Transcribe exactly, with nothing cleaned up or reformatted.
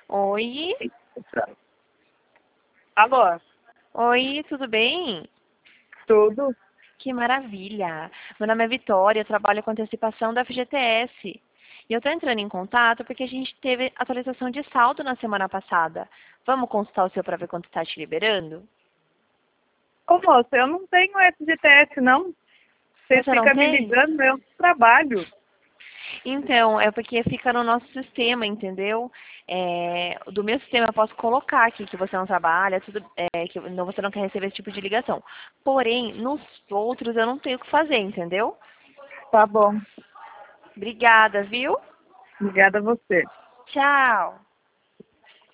Oi? Alô, Oi, tudo bem? tudo? Que maravilha! Meu nome é Vitória, eu trabalho com antecipação da F G T S. E eu estou entrando em contato porque a gente teve atualização de saldo na semana passada. Vamos consultar o seu para ver quanto está te liberando? Ô moça, eu não tenho F G T S não. Vocês Você não ficam me tem? ligando, eu trabalho. Então, é porque fica no nosso sistema, entendeu? É, do meu sistema eu posso colocar aqui que você não trabalha, tudo, é, que não, você não quer receber esse tipo de ligação. Porém, nos outros eu não tenho o que fazer, entendeu? Tá bom. Obrigada, viu? Obrigada a você. Tchau!